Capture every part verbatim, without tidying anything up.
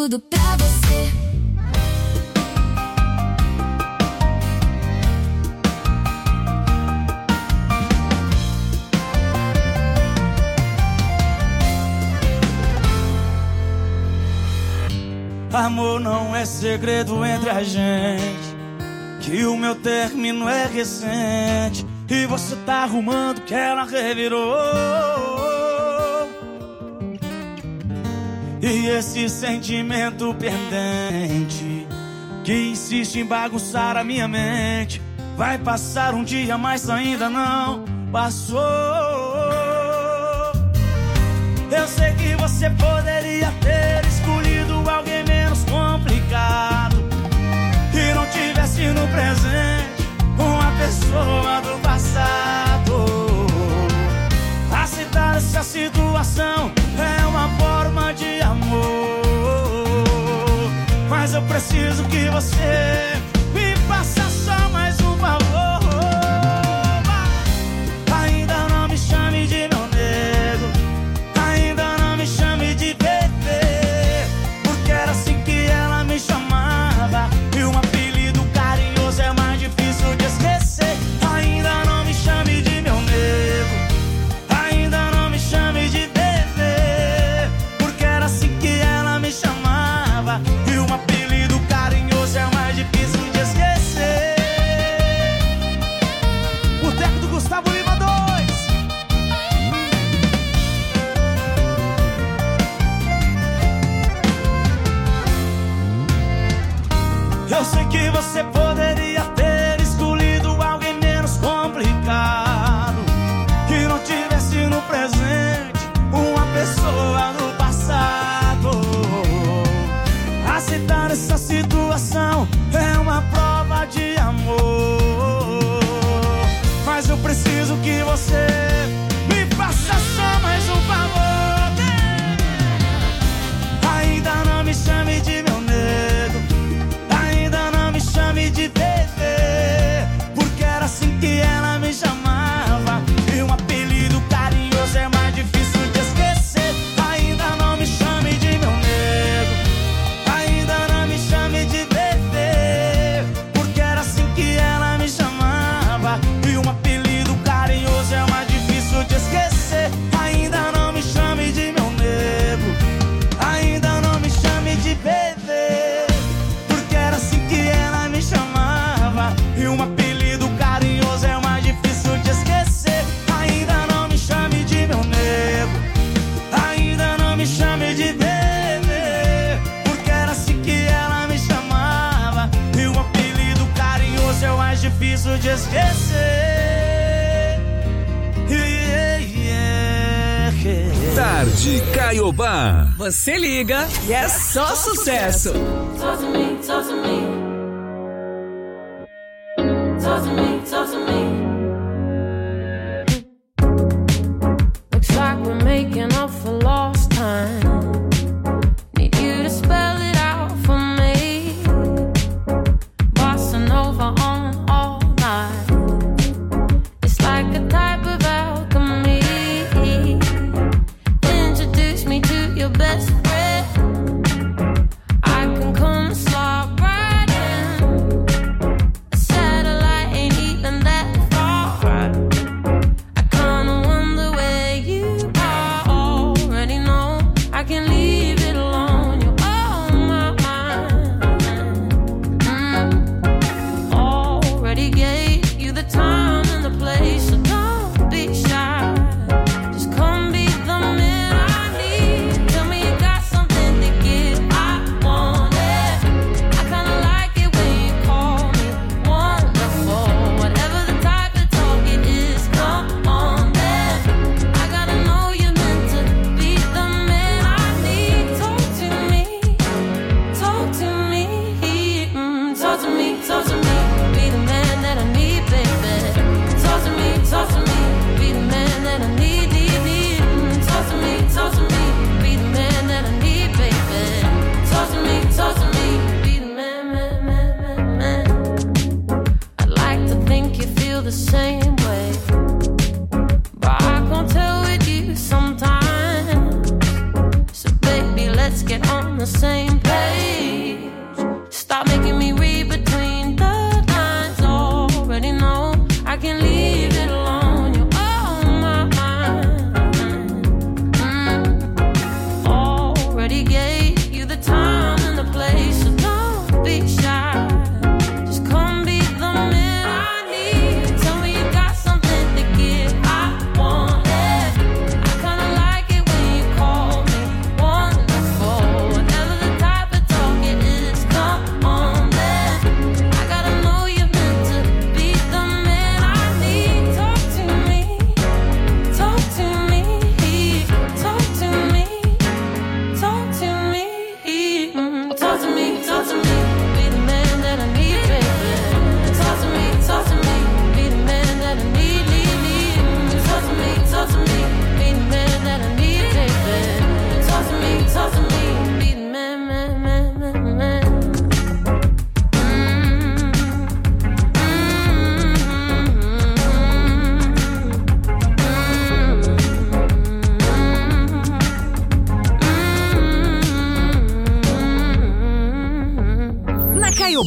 tudo pra você. Amor não é segredo entre a gente, que o meu término é recente e você tá arrumando que ela revirou. E esse sentimento pendente que insiste em bagunçar a minha mente vai passar um dia, mas ainda não passou. Eu sei que você poderia ter escolhido alguém menos complicado e não tivesse no presente uma pessoa do passado. Aceitar essa situação é uma forma de amor, mas eu preciso que você me faça só mais um favor. Ainda não me chame de meu nego, ainda não me chame de bebê, porque era assim que ela me chamava e um apelido carinhoso é mais difícil de esquecer. Ainda não me chame de meu nego, ainda não me chame de bebê, porque era assim que ela me chamava e um apelido carinhoso é mais difícil de esquecer. O teco do Gustavo Lima dois. Eu sei que você poderia ter escolhido alguém menos complicado, que não tivesse no presente uma pessoa do passado. Aceitar essa situação é uma prova de amor, mas eu preciso que você me faça só mais um favor. Ainda não me chame de meu nego, ainda não me chame de bebê, porque era assim que ela me chamava e um apelido carinhoso é mais difícil de esquecer. Ainda não me chame de meu nego, ainda não me chame de bebê, porque era assim que ela me chamava e um apelido carinhoso é mais difícil de esquecer. Ainda não me chame de meu nego, ainda não me chame de bebê, porque era assim que ela me chamava e um apelido carinhoso é mais difícil de esquecer. Ainda não me chame de meu nego, ainda não me chame de bebê, porque era assim que ela me chamava e um apelido carinhoso é mais difícil de esquecer. Yeah, yeah, yeah. Tarde Caiobá. Você liga e é só sucesso. Talk to me, talk to me. Talk to me, talk to me. Looks like we're making up for lost time. Need you to spell it out for me. Bossa Nova on all night. It's like a type of alchemy. Introduce me to your best friend. I can come slide right in. A satellite ain't even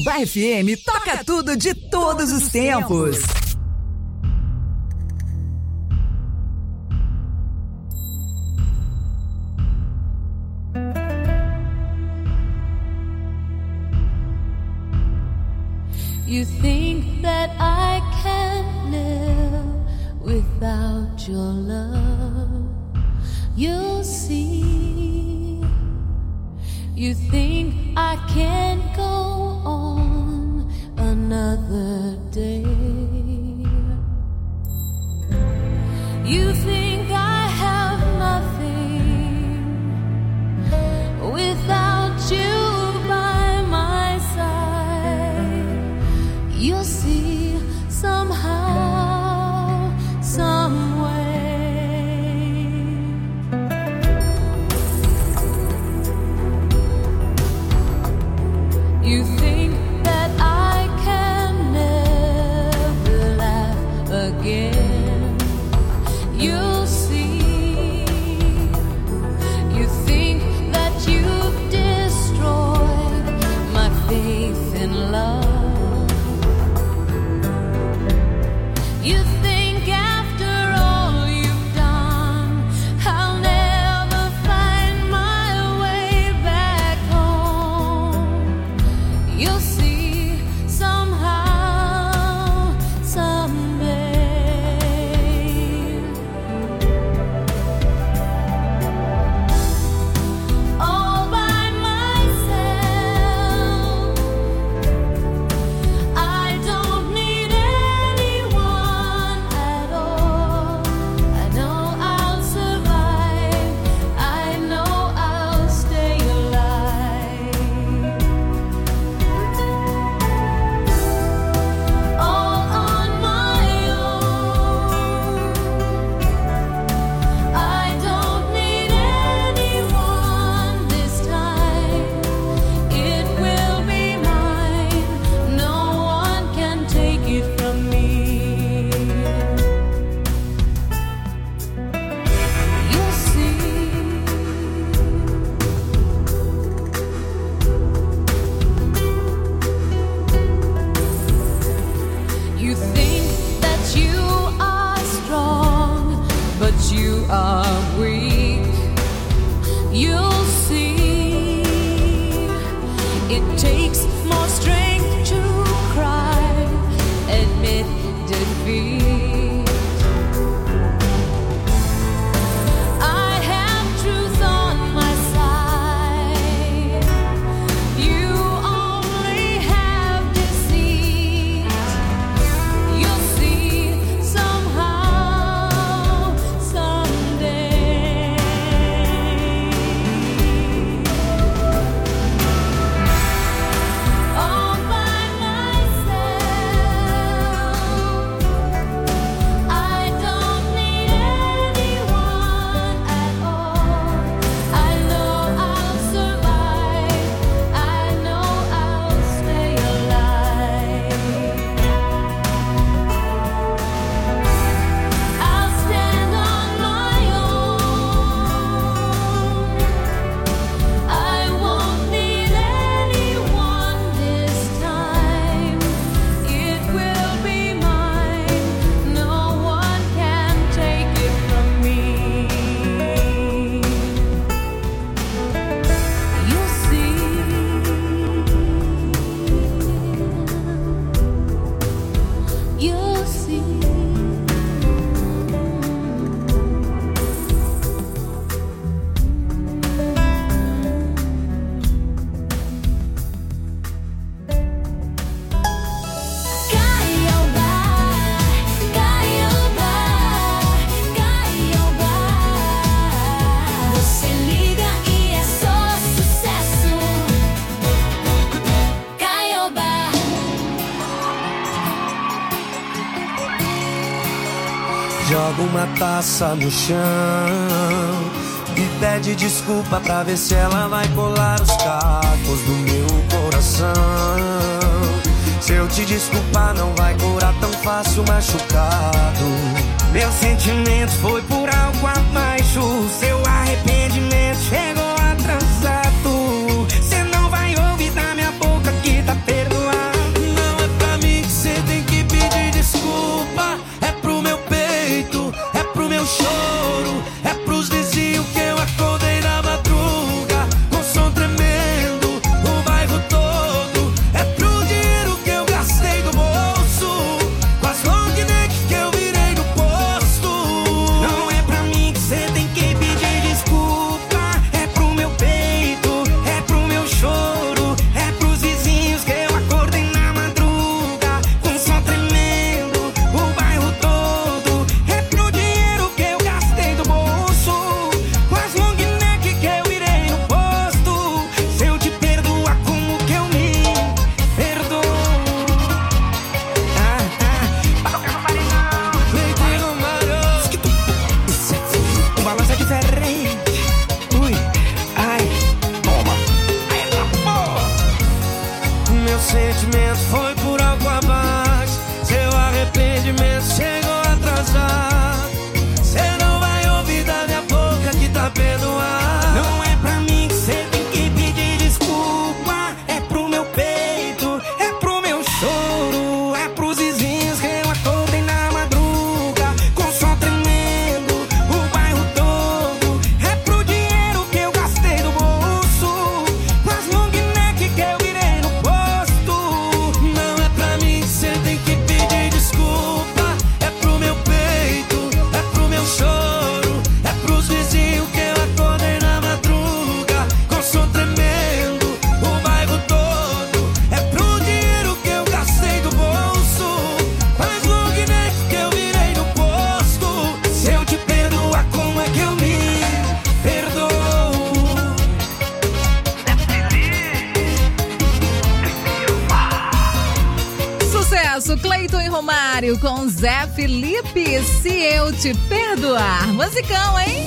Caiobá F M toca tudo de todos os tempos. You think that I can't live without your love. You'll see. You think I can't go on another day. You think I have nothing without you by my side. You'll see somehow, some way. You think that I can never laugh again. You'll see. You think that you've destroyed my faith in love. You think after all you've done, I'll never find my way back home. You'll see somehow, someday. All by myself, I don't need anyone at all. I know I'll survive. I know I'll stay alive. All on my own. I don't need anyone this time. It will be mine. No one can take it from me. You'll see. You think that you are strong, but you are weak. You'll see. It takes more strength to cry, admit defeat. I have truth on my side. You only have deceit. You'll see somehow, someday. All by myself, I don't need anyone at all. I know I'll survive. I know I'll stay alive. I'll stand on my own. I won't need anyone this time. It will be mine. No one can take it from me. You'll see. You'll see. Caiobá, Caiobá, Caiobá. Você liga e é só sucesso. Caiobá. Joga uma taça no chão e pede desculpa pra ver se ela vai colar os cacos do meu coração. Se eu te desculpar, não vai curar tão fácil machucado. Meu sentimento foi por algo abaixo. Seu arrependimento chegou atrasado. Cê não vai ouvir da minha boca que tá perdoado. mesmo chegou atrasado. Cê não vai ouvir da minha boca que tá perdoado. Não é pra mim que cê tem que pedir desculpa. É pro meu peito, é pro meu choro, é pros vizinhos que eu acordei na madruga com som tremendo, o bairro todo. É pro dinheiro que eu gastei do bolso, pras long neck que eu virei no posto. Não é pra mim que cê tem que pedir desculpa. É pro meu peito, é pro meu choro, é pros vizinhos que eu acordei na madruga com som tremendo, o bairro todo. É pro dinheiro que eu gastei do bolso, faz long neck que eu virei no posto. Se eu te perdoar, como é que eu me perdoo? Sucesso, Cleiton e Romário com Zé Felipe, Se Eu Te Perdoar. Musicão, hein?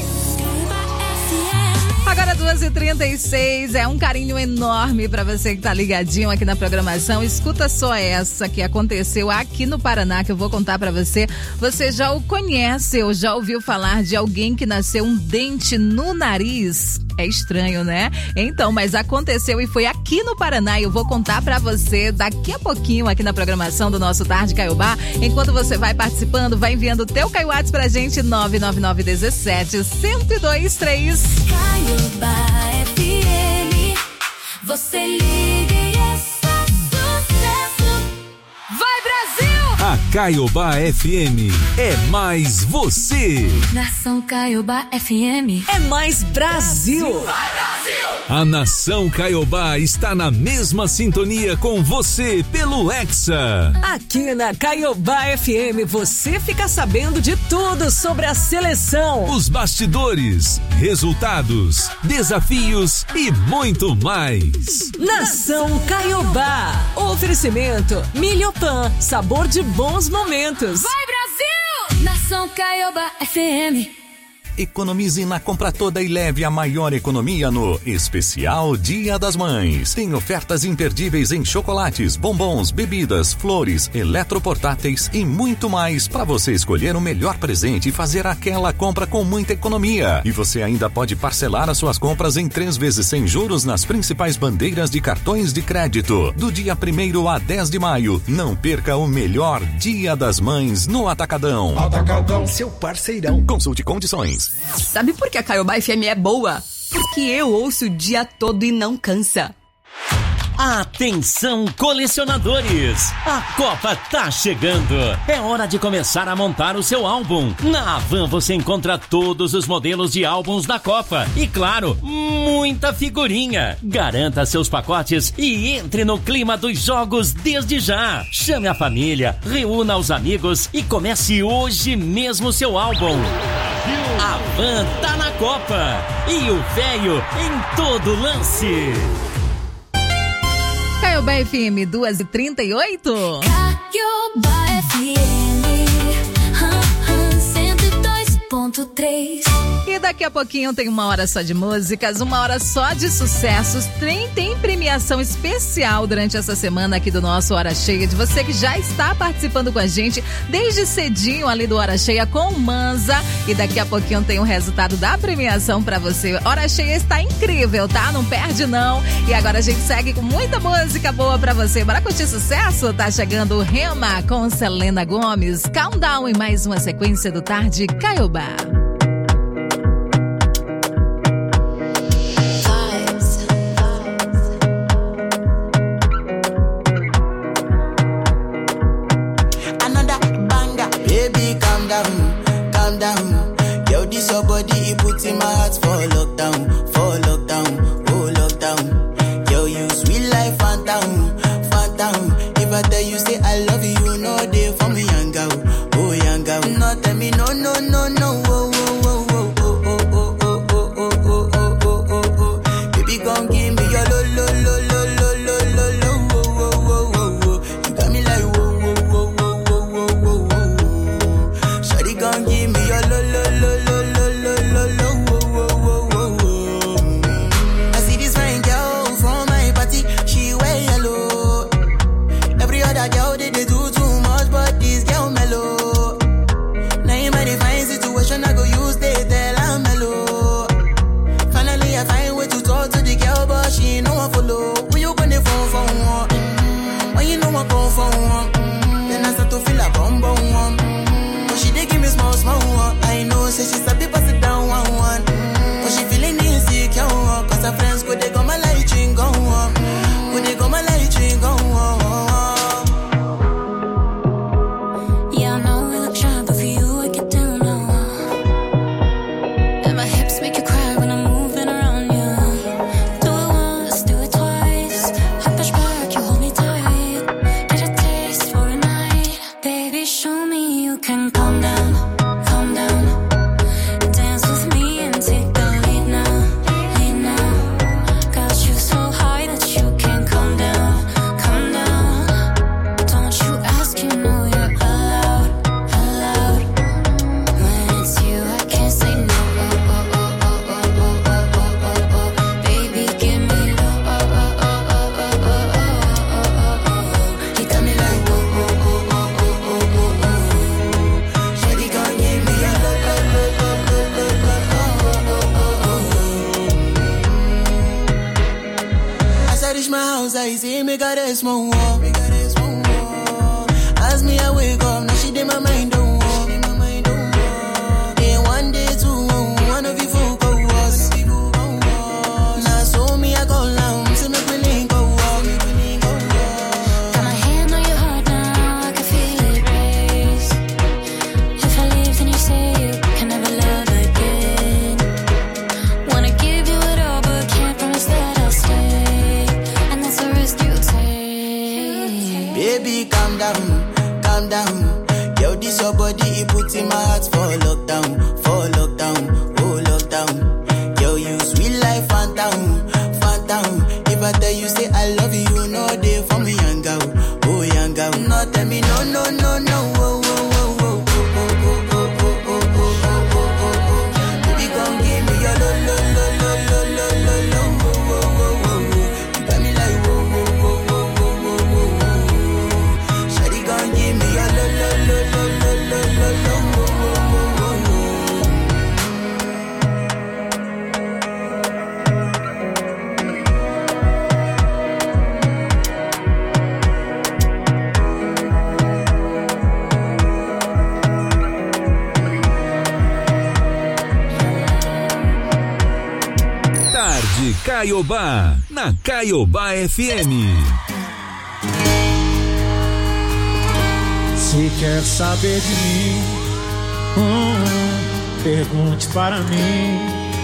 Agora duas e trinta e seis, é um carinho enorme pra você que tá ligadinho aqui na programação. Escuta só essa que aconteceu aqui no Paraná, que eu vou contar pra você. Você já o conhece ou já ouviu falar de alguém que nasceu um dente no nariz? É estranho, né? Então, mas aconteceu e foi aqui no Paraná e eu vou contar pra você daqui a pouquinho aqui na programação do nosso Tarde Caiobá. Enquanto você vai participando, vai enviando o teu Caioates pra gente, nove nove nove um sete, um zero dois três. Caiobá F M, você liga e é só sucesso. Vai, Brasil! A Caiobá F M é mais você. Nação Caiobá F M. É mais Brasil. A Nação Caiobá está na mesma sintonia com você pelo Hexa. Aqui na Caiobá F M você fica sabendo de tudo sobre a seleção. Os bastidores, resultados, desafios e muito mais. Nação Caiobá. Oferecimento Milhopan, sabor de bons momentos. Vai, Brasil! Nação Caiobá F M. Economize na compra toda e leve a maior economia no Especial Dia das Mães. Tem ofertas imperdíveis em chocolates, bombons, bebidas, flores, eletroportáteis e muito mais para você escolher o melhor presente e fazer aquela compra com muita economia. E você ainda pode parcelar as suas compras em três vezes sem juros nas principais bandeiras de cartões de crédito. Do dia primeiro a dez de maio, não perca o melhor Dia das Mães no Atacadão. Atacadão, seu parceirão. Consulte condições. Sabe por que a Caiobá F M é boa? Porque eu ouço o dia todo e não cansa. Atenção, colecionadores! A Copa tá chegando! É hora de começar a montar o seu álbum. Na Havan você encontra todos os modelos de álbuns da Copa e, claro, muita figurinha. Garanta seus pacotes e entre no clima dos jogos desde já. Chame a família, reúna os amigos e comece hoje mesmo seu álbum. A Havan tá na Copa e o véio em todo lance. Caiobá F M duas e trinta e oito. Caiobá F M cento e dois ponto três. E daqui a pouquinho tem uma hora só de músicas, uma hora só de sucessos. Tem, tem premiação especial durante essa semana aqui do nosso Hora Cheia, de você que já está participando com a gente desde cedinho ali do Hora Cheia com o Manza. E daqui a pouquinho tem o resultado da premiação pra você. Hora Cheia está incrível, tá? Não perde não. E agora a gente segue com muita música boa pra você. Bora curtir sucesso? Tá chegando o Rema com Selena Gomes. Countdown em mais uma sequência do Tarde Caiobá. Calm down, yo, this your body, it puts in my heart for lockdown, for lockdown, oh lockdown. Yo, you sweet life, phantom, phantom. If I tell you say I love you, no day for me, young girl, oh young girl. No tell me no, no, no, no, oh, oh, oh, oh, oh, oh, oh, oh, oh, oh, oh, oh, oh, oh. Baby, gon' give me your lo, lo, lo, lo, lo, lo, lo, lo, oh, oh, oh, oh, oh. You got me like whoa, whoa, whoa, whoa, whoa, whoa, whoa, whoa. Shawty gon' give me your lo, lo, lo, lo, lo, lo, lo, lo, oh, oh, oh, oh, oh. make her rest more, make her rest more. As me I wake up, now she did my mind don't walk. Then one day two, one of you folk go us. Now so me I go down, see me willing go walk. Got my hand on your heart now, I can feel it race. If I leave, then you say you can never love again. Wanna give you it all, but can't promise that I'll stay. And that's the risk you take. Baby, calm down, calm down. Yo, this your body, it puts in my heart for lockdown, for lockdown, oh lockdown. Yo, you sweet life, phantom, phantom. If I tell you say I love you, no day for me, young girl, oh young girl. No, tell me no, no, no, no, oh, oh, oh, oh, oh, oh, oh, oh, oh, oh, oh, oh, oh, oh. Baby, come give me your lo, lo, lo, lo, lo, lo, lo, lo, oh, oh, oh, oh, oh. You got me like whoa, whoa, whoa, whoa, whoa, whoa, whoa, whoa. Shawty, come give me your lo, lo, lo, lo, lo, lo, lo, lo, oh, oh, oh, oh, oh. Tarde Caiobá, na Caiobá F M. Se quer saber de mim, hum, pergunte para mim.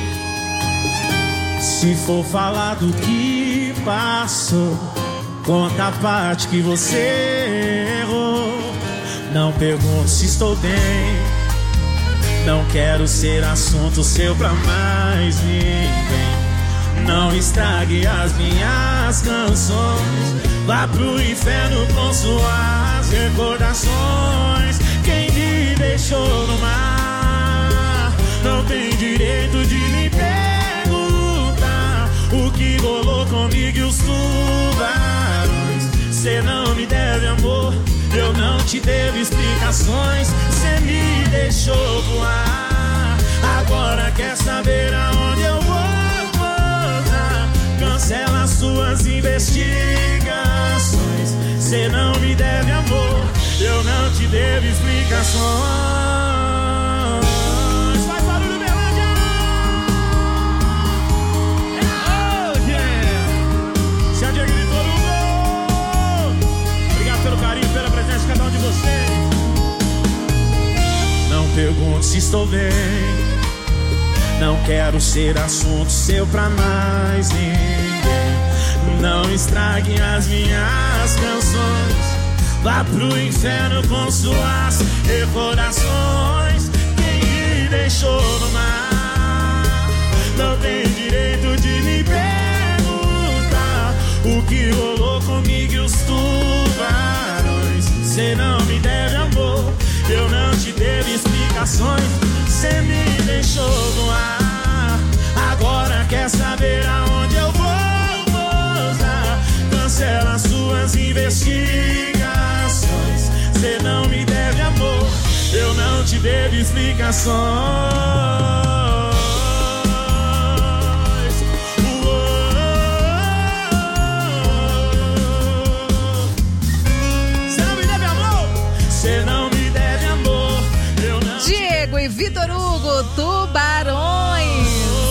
Se for falar do que passou, conta a parte que você errou. Não pergunte se estou bem, não quero ser assunto seu pra mais ninguém. Não estrague as minhas canções, vá pro inferno com suas recordações. Quem me deixou no mar não tem direito de me perguntar o que rolou comigo e os tubarões. Cê não me deve amor, eu não te devo explicações. Cê me deixou voar, agora quer saber aonde eu vou. Cancela suas investigações. Cê não me deve amor, eu não te devo explicações. Faz barulho, Belândia! Oh, yeah! Se a Diego gritou no gol. Obrigado pelo carinho, pela presença de cada um de vocês. Não pergunte se estou bem, não quero ser assunto seu pra mais ninguém. Não estrague as minhas canções, vá pro inferno com suas recordações. Quem me deixou no mar não tem direito de me perguntar o que rolou comigo e os tubarões. Cê não me deve amor, eu não te devo explicações. Cê me deixou no ar, agora quer saber aonde eu vou pousar. Cancela suas investigações. Cê não me deve amor, eu não te devo explicações. Cê não me deve amor, cê não me deve amor, eu não. Diego e Vitor Hugo, Tubarões.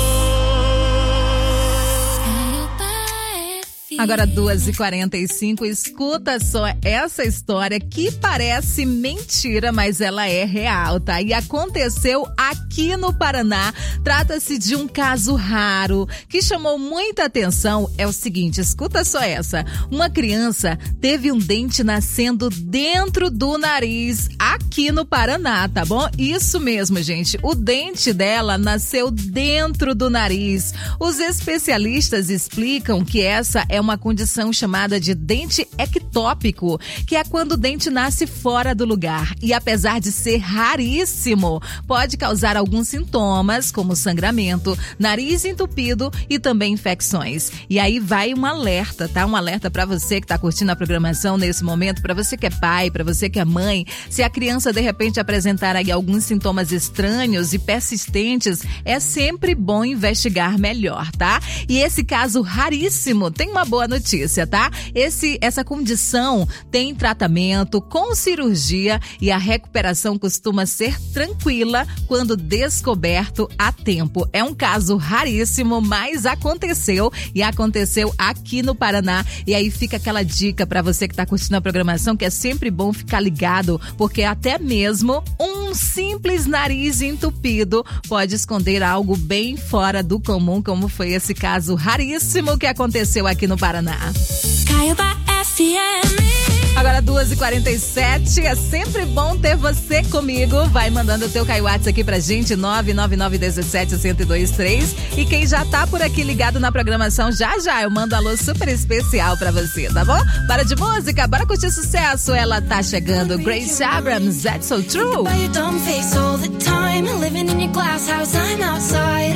Agora duas e quarenta e cinco, escuta só essa história que parece mentira, mas ela é real, tá? E aconteceu aqui no Paraná. Trata-se de um caso raro que chamou muita atenção. É o seguinte, escuta só essa. Uma criança teve um dente nascendo dentro do nariz aqui no Paraná, tá bom? Isso mesmo, gente. O dente dela nasceu dentro do nariz. Os especialistas explicam que essa é uma condição chamada de dente ectópico, que é quando o dente nasce fora do lugar. E apesar de ser raríssimo, pode causar alguns sintomas, como sangramento, nariz entupido e também infecções. E aí vai um alerta, tá? Um alerta para você que tá curtindo a programação nesse momento, para você que é pai, para você que é mãe. Se a criança de repente apresentar aí alguns sintomas estranhos e persistentes, é sempre bom investigar melhor, tá? E esse caso raríssimo tem uma boa notícia, tá? Esse, essa condição tem tratamento com cirurgia e a recuperação costuma ser tranquila quando descoberto a tempo. É um caso raríssimo, mas aconteceu e aconteceu aqui no Paraná. E aí fica aquela dica para você que tá curtindo a programação, que é sempre bom ficar ligado, porque até mesmo um simples nariz entupido pode esconder algo bem fora do comum, como foi esse caso raríssimo que aconteceu aqui no Paraná. Caiobá F M. Agora duas e quarenta e sete, é sempre bom ter você comigo. Vai mandando o teu Caiuats aqui pra gente, nove nove nove um sete, um zero dois três. E quem já tá por aqui ligado na programação, já já eu mando um alô super especial pra você, tá bom? Para de música, bora curtir sucesso. Ela tá chegando, Grace Abrams, That's So True. By your dumb face all the time, living in your glass house, I'm outside.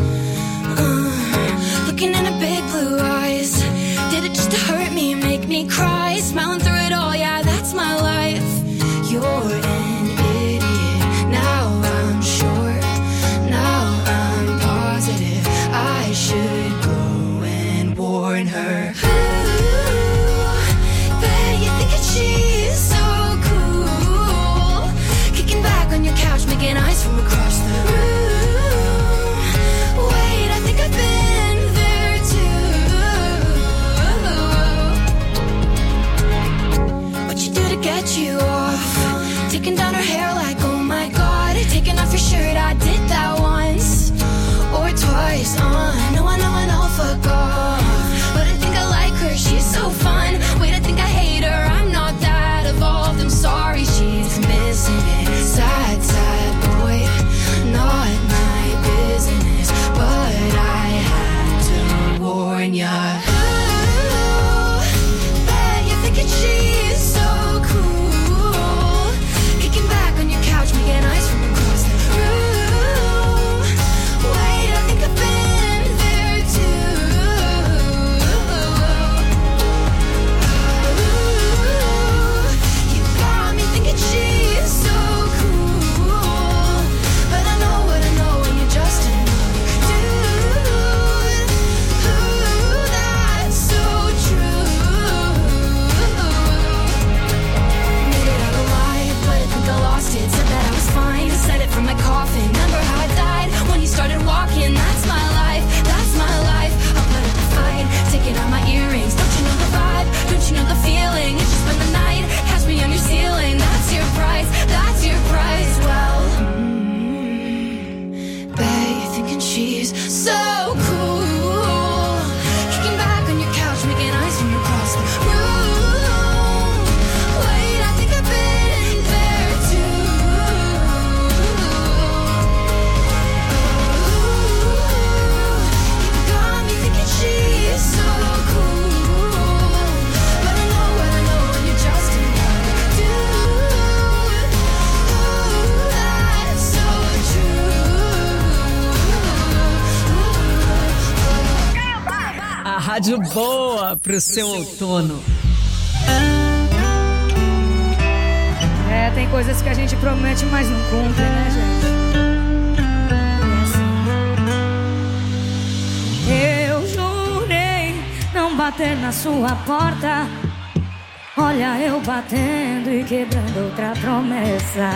Uh, looking in her big blue eyes. Did it just to hurt me, make me cry? Smiling through it all, yeah, that's my life. You're an idiot, now I'm sure. Now I'm positive I should go and warn her. Ooh, bet you think that she's so cool. Kicking back on your couch, making eyes from across the room. Wait, I think I've been there too. What you do to get you off? Taking down her hair like, oh my god. Taking off your shirt, I did that once or twice. Uh, no, I know, I know, fuck off. But I think I like her, she's so fun. Wait, I think I hate her, I'm not that evolved. I'm sorry, she's missing it. Sad, sad boy, not my business. But I had to warn ya. Ooh, bet you're thinking she's so cool. Kicking back on your couch, making eyes from across the room. Wait, I think I've been there too. Ooh, you got me thinking she's so cool. But I know what I know when you're just another dude. Ooh, that's so true. Made it out alive, but I think I lost it. Said that I was fine, said it from my coffin. Remember how I died when you started walking? That's my life, that's my life. I'll put up a fight, taking out my earrings. Don't you know the vibe? Don't you know the feeling? It's just spend the night, catch me on your ceiling. That's your price, that's your price. Well, mm, bet you're thinking she's so cool. Kicking back on your couch, making eyes from across the room. Wait, I think I've been there too. You got me thinking she's so cool. But I know what I know when you're just another dude. Ooh, that's so true. A rádio boa pro seu outono. É, tem coisas que a gente promete, mas não cumpre, né, gente? É assim. Eu jurei não bater na sua porta. Olha eu batendo e quebrando outra promessa.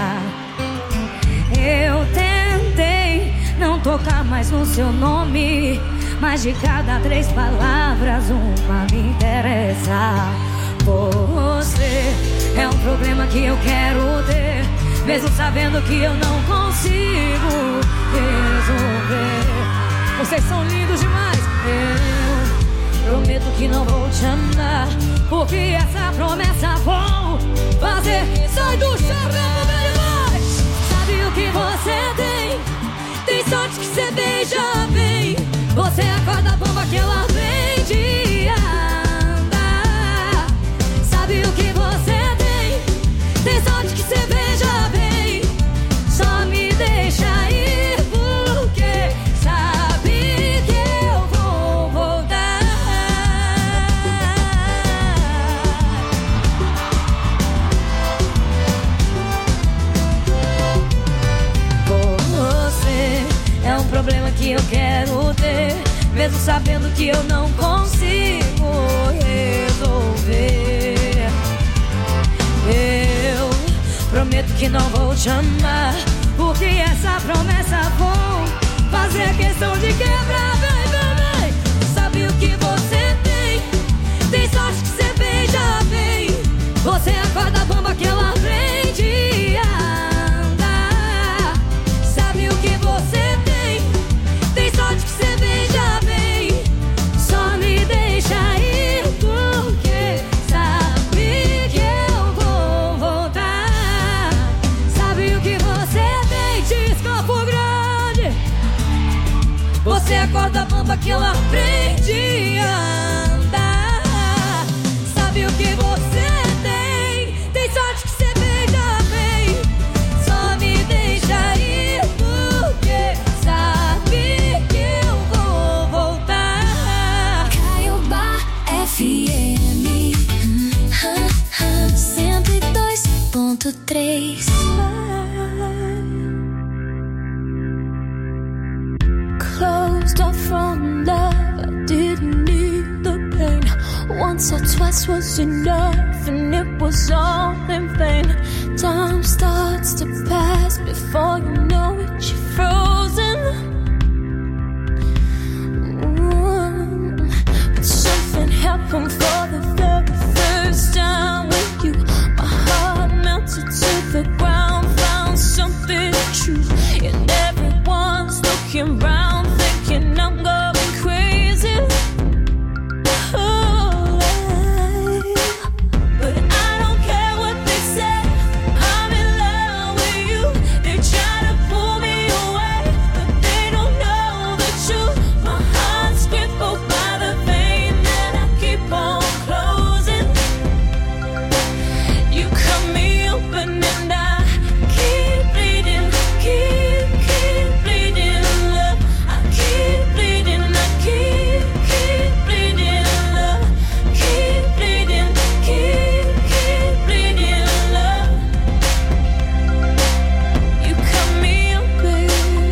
Eu tentei não tocar mais no seu nome, mas de cada três palavras uma me interessa. Você é um problema que eu quero ter, mesmo sabendo que eu não consigo resolver. Vocês são lindos demais. Eu prometo que não vou te amar, porque essa promessa vou fazer. Sai do chão, meu demais. Sabe o que você tem? Tem sorte que você beija bem. Você é a corda bomba que ela vem de andar. Sabe o que você tem? Tem sorte que você beija bem. Só me deixa ir, porque sabe que eu vou voltar. Você é um problema que eu quero ter, mesmo sabendo que eu não consigo vou resolver. Eu prometo que não vou te amar, porque essa promessa vou fazer questão de quebrar. Vem, vem, vem. Sabe o que você tem? Tem sorte que você beija bem. Você acorda a bomba que ela aprende a andar. Sabe o que você tem? Tem sorte que você beija bem. Só me deixa ir, porque sabe que eu vou voltar. Sabe o que você tem? De Campo Grande. Você acorda a bomba que ela aprende a andar. Sabe o que você tem? Tem sorte que você beija bem. Só me deixa ir, porque sabe que eu vou voltar. Caiobá F M cento e dois ponto três. Closed off from love, I didn't need the pain. Once or twice was enough, and it was all in vain. Time starts to pass before you know it, you're frozen. Ooh. But something happened for the very first time with you. My heart melted to the ground, found something true, and everyone's looking round, thinking I'm going crazy. Oh, but I don't care what they say. I'm in love with you. They try to pull me away, but they don't know the truth. My heart's crippled by the pain that I keep on closing. You cut me open and I keep bleeding, keep, keep bleeding, love. I keep bleeding, I keep, keep bleeding, love. Keep bleeding, keep, keep bleeding, love. You cut me open.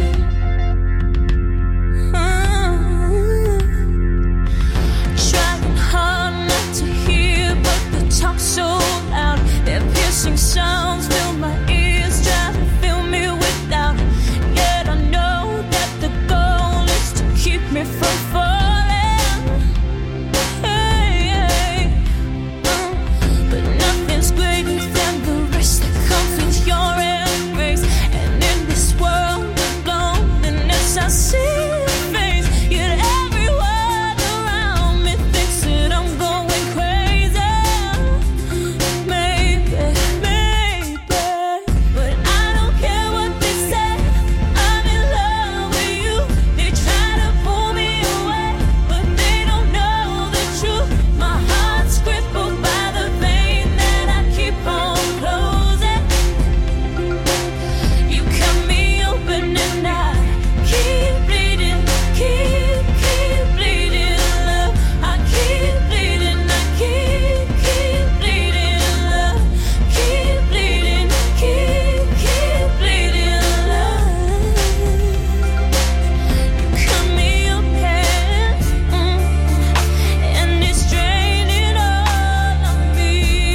Trying hard not to hear, but the talk's so loud. Their piercing sounds fill my ears, try to fill me with doubt. Yet I know that the goal is to keep me from falling. Hey, hey. Uh, but nothing's greater than the risk that comes with your embrace. And in this world of loneliness, I see your face. Yet everyone around me thinks that I'm going crazy. Maybe, maybe, but I don't care what they say. I'm in love with you. They try to pull me away, but they don't know the truth. My heart's crippled by the pain that I keep on closing. You cut me open and I keep bleeding, keep, keep bleeding, love. I keep bleeding, I keep, keep bleeding, love. Keep bleeding, keep, keep bleeding, love. You cut me open, mm, and it's draining all of me.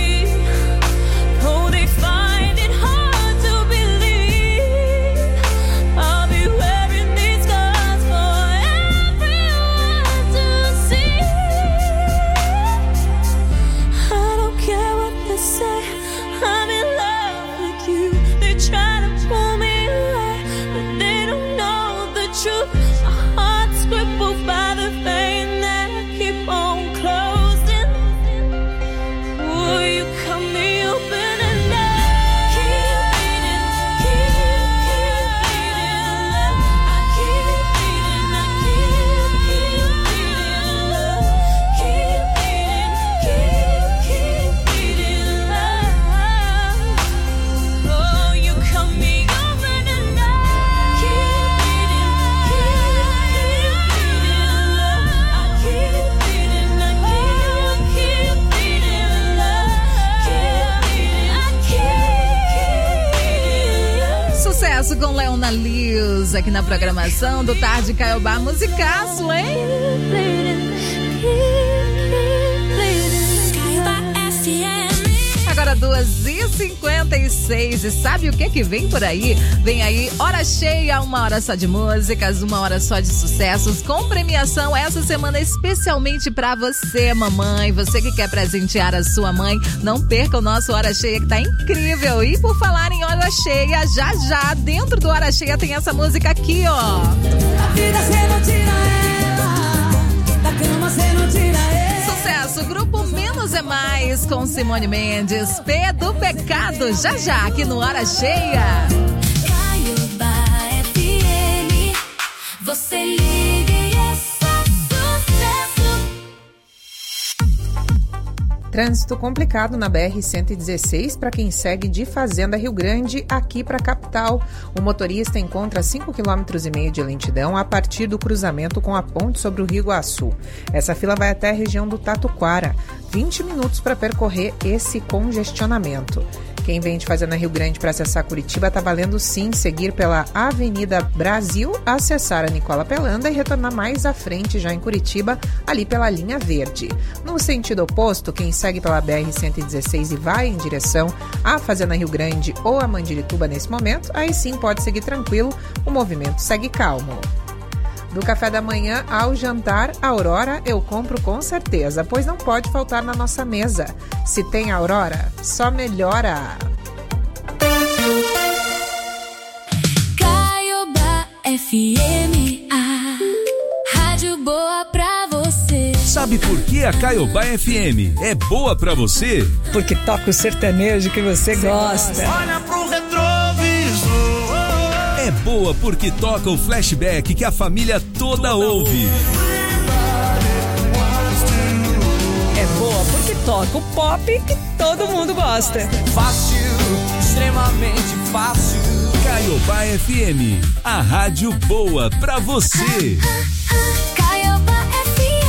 Oh, they find it hard to believe I'll be wearing these scars for everyone to see. I don't care what they say. I'm in love with you. They try to pull me away, but they don't know the truth. My heart's crippled by the pain that I keep on closing. Oh, you cut me open and I keep bleeding, keep, keep bleeding, love. I keep bleeding, I keep, keep bleeding, love. Keep bleeding, keep, keep bleeding, love. Oh, you cut me open and I keep bleeding, keep, keep bleeding, love. I keep bleeding, I keep, keep bleeding, love. Keep bleeding, I keep, keep. Sucesso com Leona Lewis aqui na programação do Tarde Caiobá. Musicaço, hein? Bleeding, keep, keep duas e cinquenta e seis. E sabe o que que vem por aí? Vem aí Hora Cheia, uma hora só de músicas, uma hora só de sucessos, com premiação essa semana especialmente pra você, mamãe. Você que quer presentear a sua mãe, não perca o nosso Hora Cheia que tá incrível. E por falar em Hora Cheia, já já, dentro do Hora Cheia tem essa música aqui, ó. Da vida cê não tira ela, da cama cê não tira ele. Sucesso, grupo Menos é Mais com Simone Mendes, P do Pecado, já já aqui no Hora Cheia. Caiobá F M, você liga e é só sucesso. Trânsito complicado na B R cento e dezesseis para quem segue de Fazenda Rio Grande aqui para a capital. O motorista encontra cinco quilômetros e meio de lentidão a partir do cruzamento com a ponte sobre o Rio Iguaçu. Essa fila vai até a região do Tatuquara. vinte minutos para percorrer esse congestionamento. Quem vem de Fazenda Rio Grande para acessar Curitiba está valendo sim seguir pela Avenida Brasil, acessar a Nicola Pelanda e retornar mais à frente já em Curitiba, ali pela linha verde. No sentido oposto, quem segue pela B R cento e dezesseis e vai em direção à Fazenda Rio Grande ou a Mandirituba nesse momento, aí sim pode seguir tranquilo, o movimento segue calmo. Do café da manhã ao jantar, Aurora eu compro com certeza, pois não pode faltar na nossa mesa. Se tem Aurora, só melhora. Caiobá F M, a rádio boa pra você. Sabe por que a Caiobá F M é boa pra você? Porque toca o sertanejo que você gosta. Olha pro retrovisor. É boa porque toca o flashback que a família toda ouve. É boa porque toca o pop que todo mundo gosta. Fácil, extremamente fácil. Caiobá F M, a rádio boa pra você. Caiobá F M.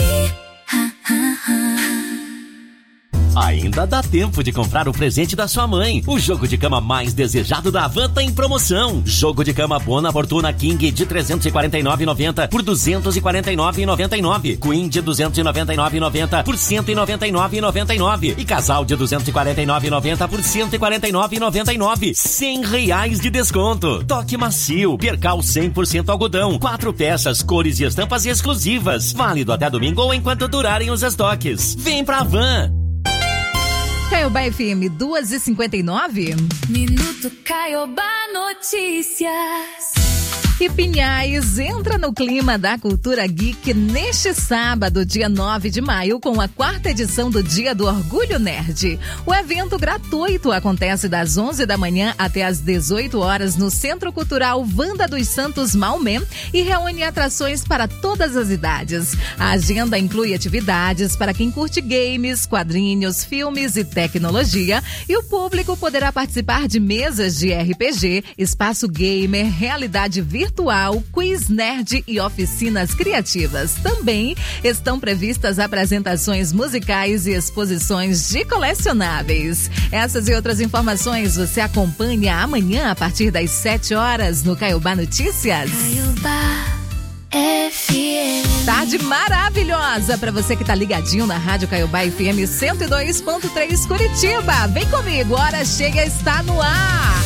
Ainda dá tempo de comprar o presente da sua mãe. O jogo de cama mais desejado da Havan tá em promoção. Jogo de cama Bona Fortuna King de trezentos e quarenta e nove reais e noventa centavos por duzentos e quarenta e nove reais e noventa e nove centavos. Queen de duzentos e noventa e nove reais e noventa centavos por cento e noventa e nove reais e noventa e nove centavos. E casal de duzentos e quarenta e nove reais e noventa centavos por cento e quarenta e nove reais e noventa e nove centavos. cem reais de desconto. Toque macio, percal cem por cento algodão. Quatro peças, cores e estampas exclusivas. Válido até domingo ou enquanto durarem os estoques. Vem pra Havan. Caiobá F M duas e cinquenta e nove. Minuto Caiobá Notícias. E Pinhais entra no clima da cultura geek neste sábado, dia nove de maio, com a quarta edição do Dia do Orgulho Nerd. O evento gratuito acontece das onze da manhã até as dezoito horas no Centro Cultural Wanda dos Santos Maomé e reúne atrações para todas as idades. A agenda inclui atividades para quem curte games, quadrinhos, filmes e tecnologia, e o público poderá participar de mesas de R P G, espaço gamer, realidade virtual, Virtual, quiz nerd e oficinas criativas. Também estão previstas apresentações musicais e exposições de colecionáveis. Essas e outras informações você acompanha amanhã a partir das sete horas no Caiobá Notícias. Caiobá F M. Tarde maravilhosa para você que tá ligadinho na Rádio Caiobá F M cento e dois ponto três Curitiba. Vem comigo, Hora Cheia está no ar.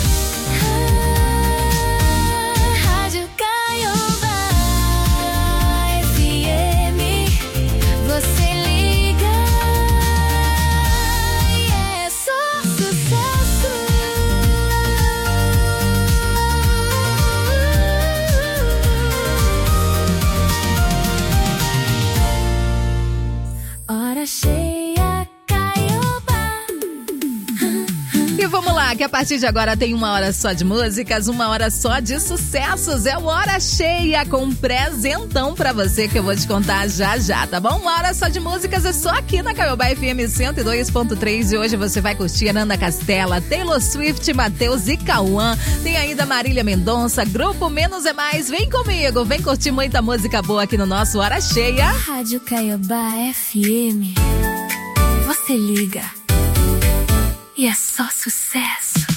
Hora cheia, Caiobá. E vamos lá, que a partir de agora tem uma hora só de músicas, uma hora só de sucessos. É o Hora Cheia com um presentão pra você que eu vou te contar já já, tá bom? Uma hora só de músicas é só aqui na Caiobá F M cento e dois ponto três e hoje você vai curtir Nanda Castela, Taylor Swift, Matheus e Cauã. Tem ainda Marília Mendonça, Grupo Menos é Mais. Vem comigo, vem curtir muita música boa aqui no nosso Hora Cheia. Rádio Caiobá F M. Você liga e é só sucesso.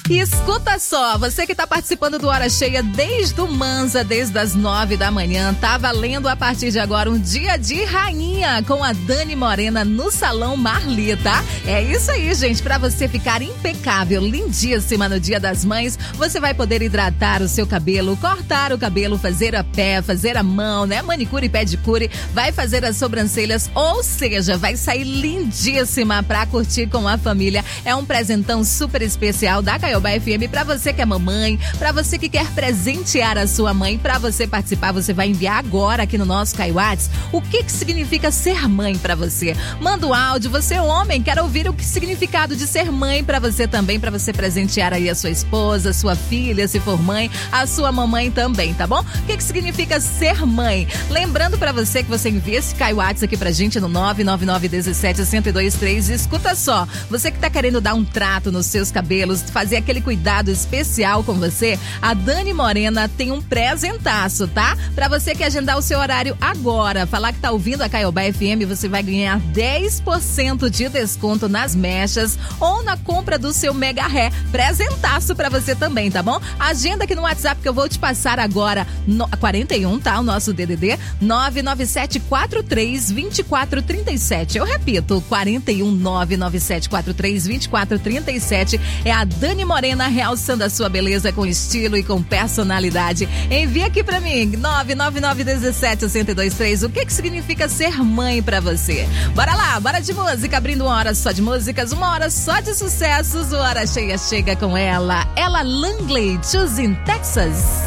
E escuta só, você que está participando do Hora Cheia desde o Manza, desde as nove da manhã, tá valendo a partir de agora um dia de rainha com a Dani Morena no Salão Marli, tá? É isso aí, gente, para você ficar impecável, lindíssima no Dia das Mães, você vai poder hidratar o seu cabelo, cortar o cabelo, fazer a pé, fazer a mão, né? Manicure e pedicure, vai fazer as sobrancelhas, ou seja, vai sair lindíssima pra curtir com a família. É um presentão super especial da Caiobá F M pra você que é mamãe, pra você que quer presentear a sua mãe. Pra você participar, você vai enviar agora aqui no nosso Caiuats o que que significa ser mãe pra você. Manda o áudio, você é homem, quer ouvir o que significado de ser mãe pra você também, pra você presentear aí a sua esposa, sua filha, se for mãe, a sua mamãe também, tá bom? O que que significa ser mãe? Lembrando pra você que você envia esse Caiuats aqui pra gente no nove nove nove um sete, um zero dois três. Escuta só, você que tá querendo dar um trato nos seus cabelos, fazer aquele cuidado especial com você, a Dani Morena tem um presentaço, tá? Pra você que agendar o seu horário agora, falar que tá ouvindo a Caiobá F M, você vai ganhar dez por cento de desconto nas mechas ou na compra do seu Mega Ré. Presentaço pra você também, tá bom? Agenda aqui no WhatsApp que eu vou te passar agora, no, quarenta e um, tá? O nosso D D D, nove nove sete quatro três, dois quatro três sete. Eu repito, quarenta e um, nove nove sete quatro três, dois quatro três sete. É a Dani Morena realçando a sua beleza com estilo e com personalidade. Envia aqui pra mim, nove nove nove um sete, um zero dois três. O que que significa ser mãe pra você? Bora lá, bora de música, abrindo uma hora só de músicas, uma hora só de sucessos. O Hora Cheia chega com ela, Ella Langley, Choosing Texas.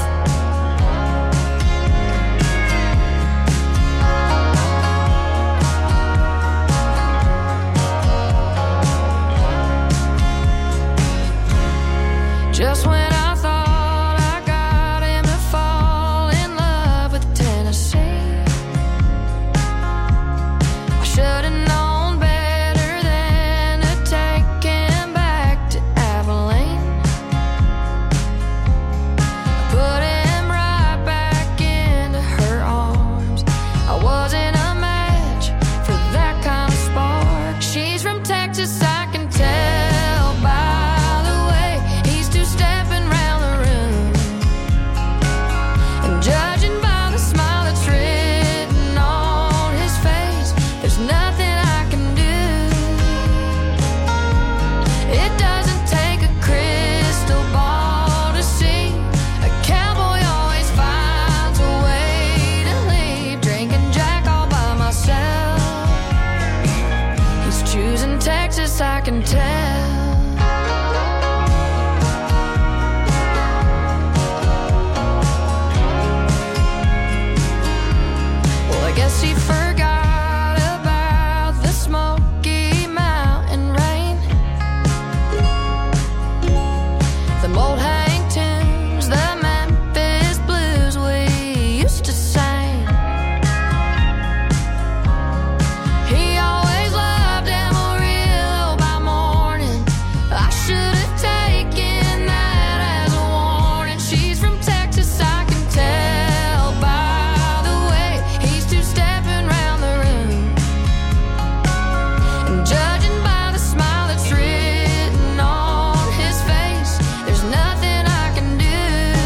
Just when I thought I got him to fall in love with Tennessee, I should have known better than to take him back to Abilene. I put him right back into her arms. I wasn't a match for that kind of spark. She's from Texas, I can tell by the way he's two-stepping round the room. And judging by the smile that's written on his face, there's nothing I can do. It doesn't take a crystal ball to see a cowboy always finds a way to leave. Drinking Jack all by myself. He's choosing Texas, I can tell. Well, I guess he forgot about the Smoky Mountain rain, the old hang tunes, the Memphis blues we used to sing. He always loved Amarillo by morning. I should have taken that as a warning. She's from Texas, I can tell by the way he's two-stepping round the room. And judging by the smile that's written on his face, there's nothing I can do.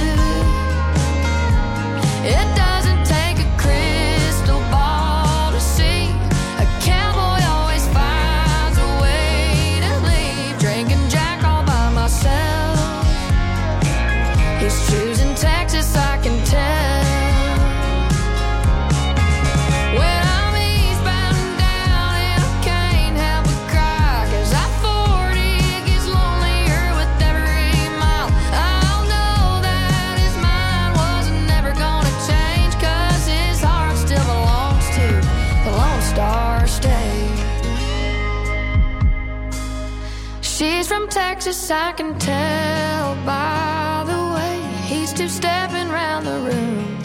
It doesn't take a crystal ball to see a cowboy always finds a way to leave. Drinking Jack all by myself. He's choosing Texas, I can tell. When I'm eastbound and down and I can't help but cry, 'cause I forty gets lonelier with every mile. I'll know that his mind wasn't never gonna change, 'cause his heart still belongs to the Lone Star State. She's from Texas, I can tell by the way he's two-stepping round the room.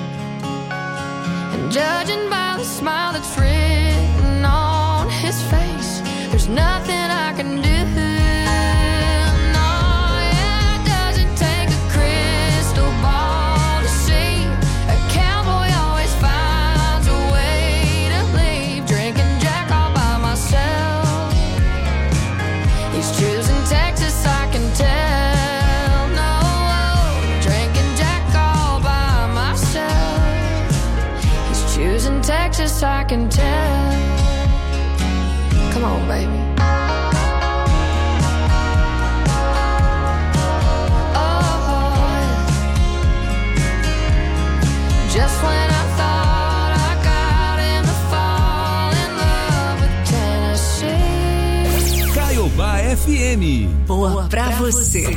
And judging by the smile that's written on his face, there's nothing I can do. No, yeah, it doesn't take a crystal ball to see a cowboy always finds a way to leave. Drinking Jack all by myself. He's choosing Texas, I can tell. I can tell. Come on, baby. Just when I thought I got him to fall in love with Tennessee. Caiobá F M. Boa pra você.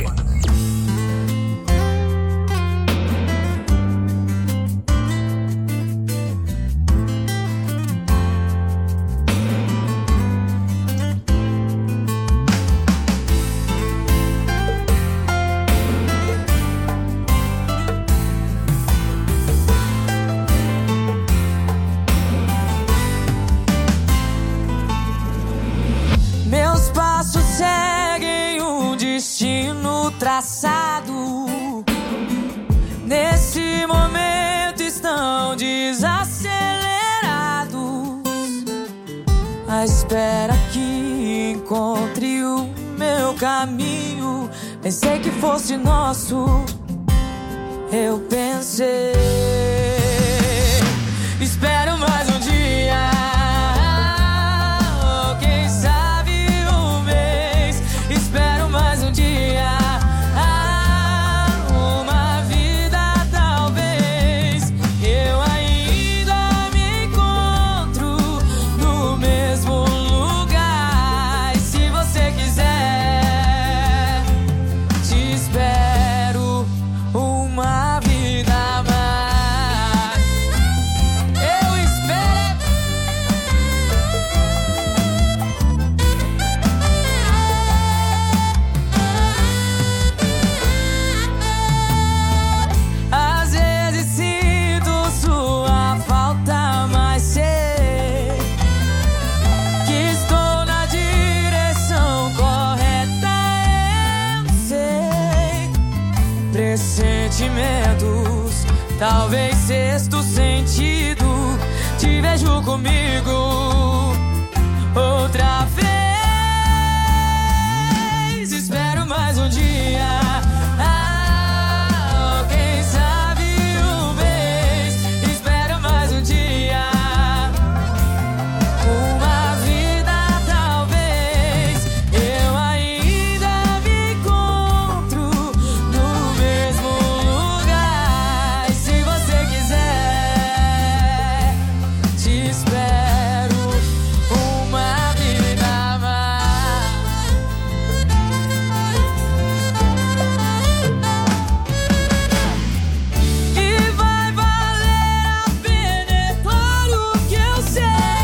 Meus passos seguem um destino traçado. Nesse momento estão desacelerados, à espera que encontre o meu caminho. Pensei que fosse nosso, eu pensei. Espero mais um dia, ou quem sabe um mês. Espero mais um dia, ah, uma vida talvez. Eu ainda me encontro no mesmo lugar. E se você quiser, te espero uma vida a mais. Eu espero. Às vezes sinto sua falta, mas sei que estou na direção correta. Eu sei. Pressentimentos, talvez sexto sentido. Te vejo comigo outra vez. Espero mais um dia, ah, ou quem sabe um mês. Espero mais um dia, uma vida talvez. Eu ainda me encontro no mesmo lugar. E se você quiser, te espero uma vida a mais. E vai valer a pena, é claro que eu sei.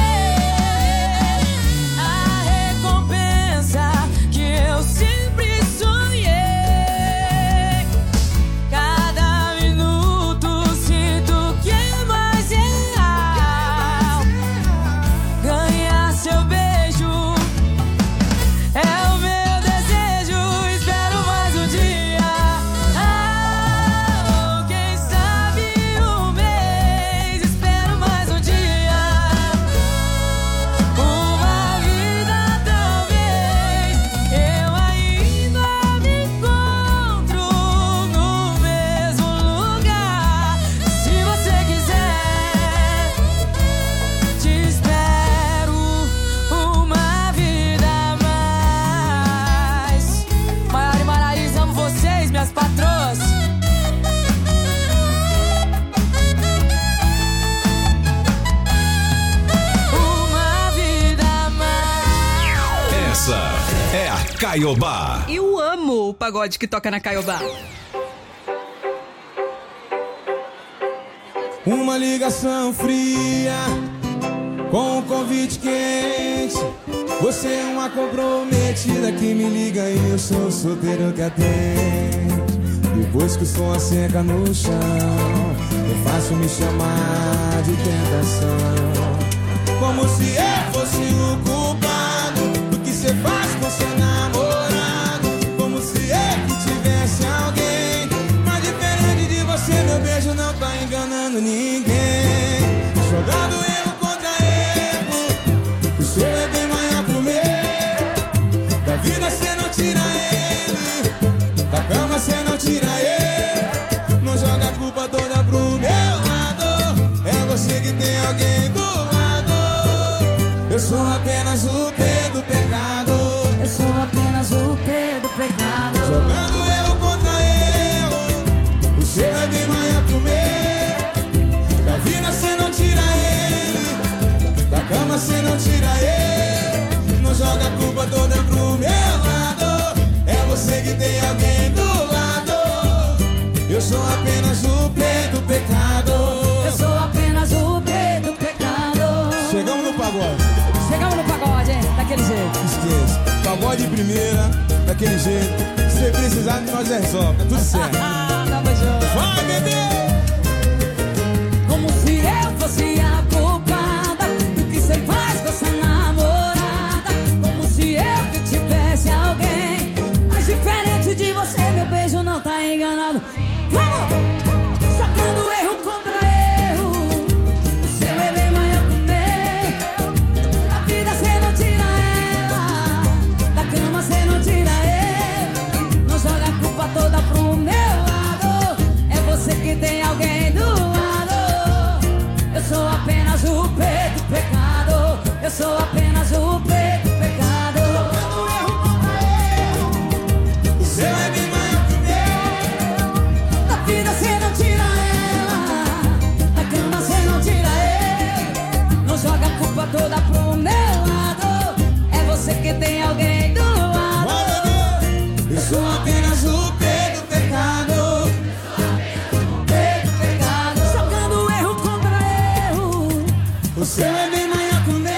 A recompensa que eu sempre sonhei. Cada minuto sinto que é mais real. Ganhar seu beijo é o meu desejo. Espero mais um dia, ah, ou quem sabe um mês. Espero mais um dia, uma vida talvez. Eu ainda me encontro no mesmo lugar. Se você quiser, te espero uma vida a mais. Maiara e Maraís, amo vocês, minhas patroas. Uma vida a mais. Essa é a Caiobá. Eu amo o pagode que toca na Caiobá. Uma ligação fria com um convite quente. Você é uma comprometida que me liga e eu sou o solteiro que atende. Depois que o som seca no chão, é fácil me chamar de tentação. Como se eu fosse o culpado do que você faz com seu namorado. Como se eu que tivesse alguém. Mas diferente de você, meu beijo não tá enganando ninguém. Jogando erro contra erro, o seu é bem maior que o meu. Da vida cê não tira ele, da cama cê não tira ele. Não joga a culpa toda pro meu lado. É você que tem alguém do lado. sou apenas o P do pecado. Eu sou apenas o P do pecado. Chegamos no pagode. Chegamos no pagode, hein? Daquele jeito. Esqueça. Pagode de primeira, daquele jeito. Se você precisar, nós resolve. Tá tudo certo. Tamo junto. Vai, bebê! Como se eu fosse a culpada do que você faz com essa namorada. Como se eu que tivesse alguém. Mas diferente de você, meu beijo não tá enganado. Vamos! Sacando erro contra erro. O seu é bem maior que o meu. Da vida cê não tira ela. Da cama cê não tira ele. Não joga a culpa toda pro meu lado. É você que tem alguém do lado. Eu sou apenas o P do pecado. Eu sou apenas o P do pecado. Sacando erro contra erro. O seu é bem maior que o meu. Da vida cê não tira ela. Da cama cê não tira ele. Não joga a culpa toda pro meu lado. É você que tem alguém do lado. Eu sou apenas o P do pecado. P do pecado. Jogando erro contra erro. O seu é bem maior que o meu.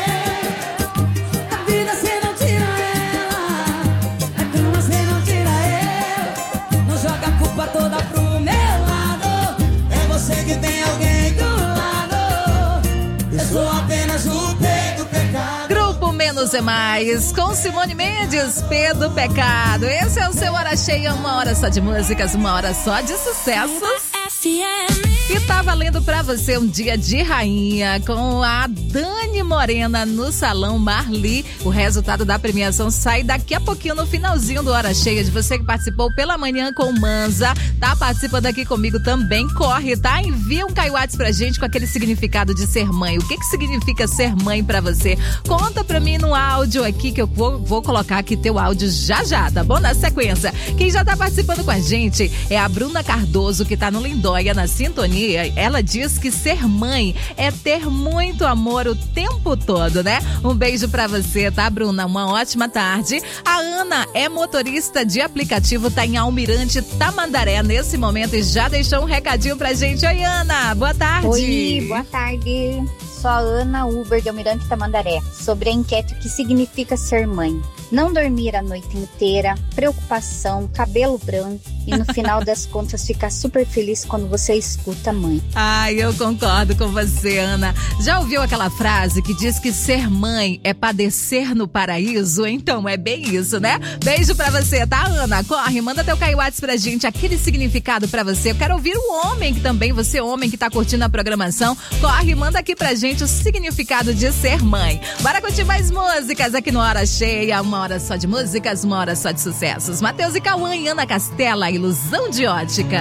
Da vida cê não tira ela. Da cama cê não tira ele. Não joga a culpa toda pro meu lado. É você que tem alguém do lado. Eu sou apenas o P do pecado. Grupo Menos é Mais, com Simone Mendes, P do Pecado. Esse é o seu Hora Cheia, uma hora só de músicas, uma hora só de sucessos. E tá valendo pra você um dia de rainha com a Dani Morena no Salão Marli. O resultado da premiação sai daqui a pouquinho no finalzinho do Hora Cheia. De você que participou pela manhã com o Manza, tá participando aqui comigo também, corre, tá? Envia um Kaiwatts pra gente com aquele significado de ser mãe. O que que significa ser mãe pra você? Conta pra mim no áudio aqui que eu vou, vou colocar aqui teu áudio já já, tá bom? Na sequência, quem já tá participando com a gente é a Bruna Cardoso, que tá no Lindóia, na sintonia. Ela diz que ser mãe é ter muito amor o tempo todo, né? Um beijo pra você, tá, Bruna? Uma ótima tarde. A Ana é motorista de aplicativo, tá em Almirante Tamandaré nesse momento e já deixou um recadinho pra gente. Oi, Ana, boa tarde. Oi, boa tarde. Sou a Ana Uber de Almirante Tamandaré. Sobre a enquete o que significa ser mãe. Não dormir a noite inteira, preocupação, cabelo branco e no final das contas ficar super feliz quando você escuta a mãe. Ai, eu concordo com você, Ana. Já ouviu aquela frase que diz que ser mãe é padecer no paraíso? Então é bem isso, né? Beijo pra você, tá, Ana? Corre, manda teu Kaiwatts pra gente, aquele significado pra você. Eu quero ouvir o homem que também, você homem que tá curtindo a programação. Corre, manda aqui pra gente o significado de ser mãe. Bora curtir mais músicas aqui no Hora Cheia, uma hora só de músicas, uma hora só de sucessos. Matheus e Cauã e Ana Castela, Ilusão de Ótica.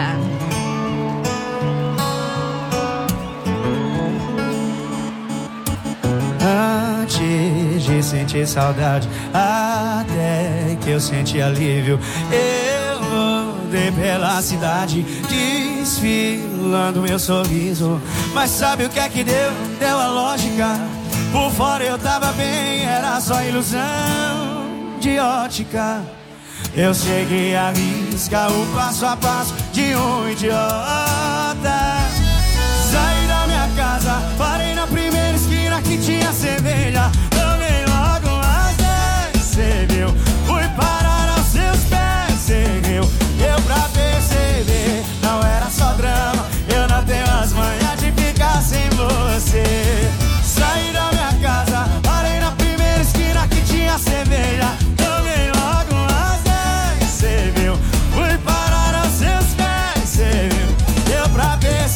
Antes de sentir saudade, até que eu senti alívio, eu rodei pela cidade, desfilando meu sorriso. Mas sabe o que é que deu? Deu a lógica. Por fora eu tava bem, era só ilusão de ótica. Eu cheguei a riscar o passo a passo de um idiota. Saí da minha casa, parei na primeira esquina que tinha cerveja. Tomei logo as dez, cê viu? Fui parar aos seus pés, cê viu? Deu pra perceber, não era só drama. Eu não tenho as manhas de ficar sem você. Saí da minha casa, parei na primeira esquina que tinha cerveja. Tomei logo as dez, cê viu? Fui parar aos seus pés, cê viu? Deu pra perceber.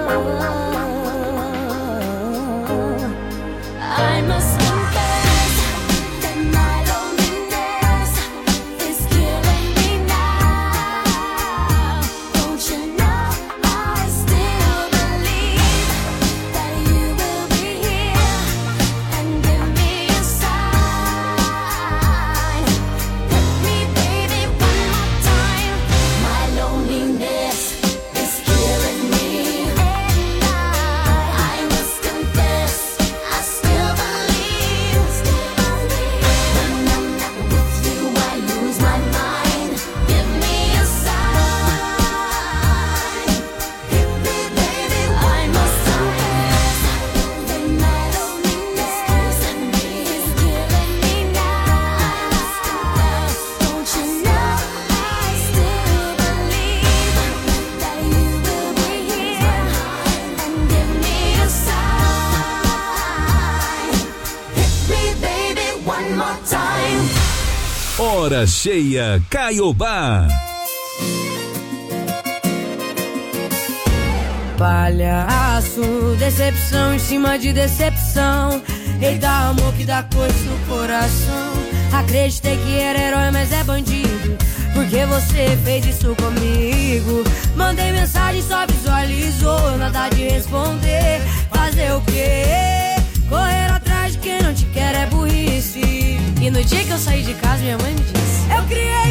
I must confess that my loneliness is killing me now. Don't you know I still believe that you will be here and give me a sign. Hit me, baby, one more time. My loneliness is killing me. And I, I must confess, I still believe. When I'm not with you, I lose my mind. Give me a sign. Hit me, baby, I must confess that my loneliness is killing me now. Don't you know I still believe that you will be here and give me a sign. Hit me, baby, one more time. Hora cheia Caiobá. Palhaço, decepção em cima de decepção. Eita, amor que dá coisa no coração. Acreditei que era herói, mas é bandido. Porque você fez isso comigo. Mandei mensagem, só visualizou. Nada de responder. Fazer o quê? Correr atrás de quem não te quer é burrice. E no dia que eu saí de casa, minha mãe me disse: eu criei